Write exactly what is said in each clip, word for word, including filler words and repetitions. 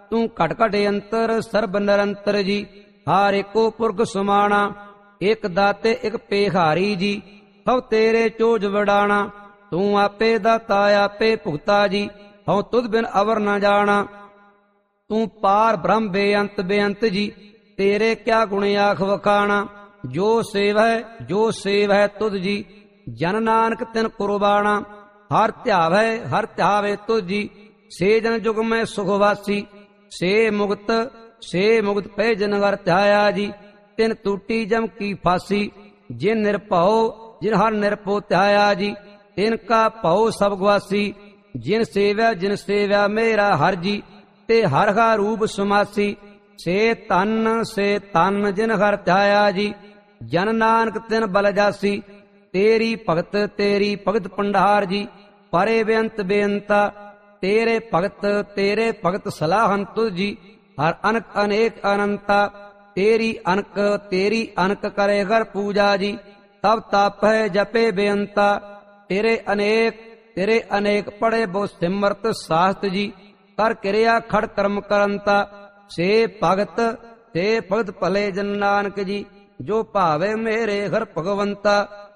तू घट घट अंतर सर्ब निरंतर जी। हार एको पुरख सुमाना एक दाते एक पेहारी जी। हव तेरे चोज वडाना तू आपे दाता आपे भुगता जी। हव तुध बिन अवर न जाना तू पार ब्रह्म बेअंत बेअंत जी। तेरे क्या गुण आख वखाना जो सेव है जो सेव है तुध जी। जन नानक तिन कुर्बाना हर ध्यावै हर ध्यावे तुझ जी। से जन जुग में सुखवासी से मुक्त से मुक्त पे जन हर ध्याया जी। तिन टूटी जम की फांसी जिन निरभव जिन हर निरभो ध्याया जी। तिनका भव सब गुआसी जिन सेव्या जिन सेव्या मेरा हर जी। ते हर का रूप समासी से तन से तन जिन हर ध्याया जी। जन नानक तिन बल जासी तेरी भगत तेरी भगत भंडार जी। परे बेअंत बेअंता तेरे भगत तेरे भगत सलाहन तुझ जी। हर अनक अनेक अनंता तेरी अनक तेरी अनक करे घर पूजा जी। तब ताप है जपे बेअंता तेरे अनेक तेरे अनेक पढ़े बहु सिमरत शास्त्र जी। कर क्रिया खड़ कर्म करंता से भगत से भगत भले जन नानक जी। जो भावे मेरे घर भगवंता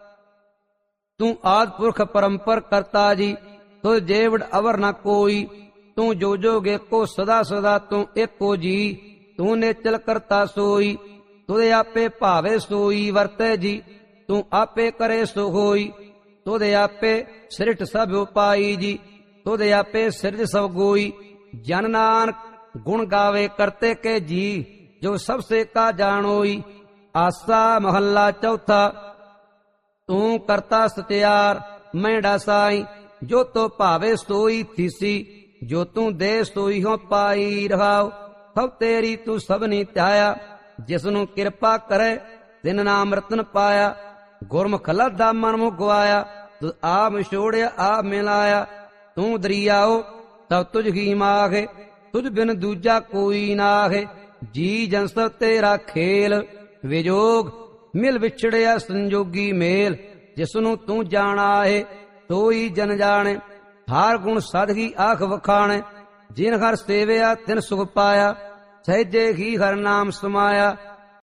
तू आद पुरख परंपर करता जी। तो जेवड़ अवर न कोई तू जो जोगे को सदा सदा तू एको जी। तू ने चल करता सोई तुदे आपे भावे सोई वर्ते जी। तू आपे करे सो होई तुदे आपे सृष्ट सब उपाई जी। तुदे आपे सिरज सब गोई जन नानक गुण गावे करते के जी। जो सबसे का जानोई आसा महल्ला चौथा तू करता सत्यार मैं डासाई। जो तो भावे सोई थीसी जो तू दे सोई हो पाई रहाओ। सब तेरी तू सबनी त्याया जिसनु किरपा करे तिन नाम रतन पाया। गुरमुख लदा मन मुख गवाया तू आप छोड़िया आप मिलाया। तू दरियाओ तब तुझ की मागे तुझ बिन दूजा कोई नागे। जी जन सब तेरा खेल विजोग मिल विछड़िया संजोगी मेल। जिसनु तू जाना है तोई जन जाने हार गुण साधगी आख वखाणे। जिन हर सेवया तिन सुख पाया सहजे ही हर नाम समाया।